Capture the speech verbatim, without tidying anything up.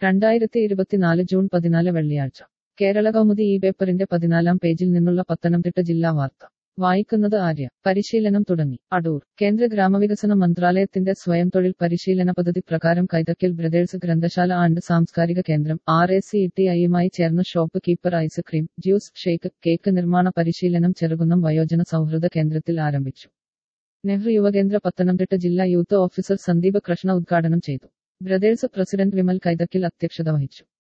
രണ്ടായിരത്തി ഇരുപത്തിനാല് ജൂൺ പതിനാല് വെള്ളിയാഴ്ച കേരള കൗമുദി ഈ പേപ്പറിന്റെ പതിനാലാം പേജിൽ നിന്നുള്ള പത്തനംതിട്ട ജില്ലാ വാർത്ത വായിക്കുന്നത് ആര്യ. പരിശീലനം തുടങ്ങി. അടൂർ. കേന്ദ്ര ഗ്രാമവികസന മന്ത്രാലയത്തിന്റെ സ്വയം തൊഴിൽ പരിശീലന പദ്ധതി പ്രകാരം കൈതക്കൽ ബ്രദേഴ്സ് ഗ്രന്ഥശാല ആൻഡ് സാംസ്കാരിക കേന്ദ്രം ആർ എ സി ടി ഐയുമായി ചേർന്ന് shop keeper ice cream, juice, shake, cake നിർമ്മാണ പരിശീലനം ചെറുകുന്നം വയോജന സൗഹൃദ കേന്ദ്രത്തിൽ ആരംഭിച്ചു. നെഹ്റു യുവകേന്ദ്ര പത്തനംതിട്ട ജില്ലാ യൂത്ത് ഓഫീസർ സന്ദീപ് കൃഷ്ണ ഉദ്ഘാടനം ചെയ്തു. ബ്രദേഴ്സ് പ്രസിഡന്റ് വിമൽ കൈതക്കൽ അധ്യക്ഷത വഹിച്ചു.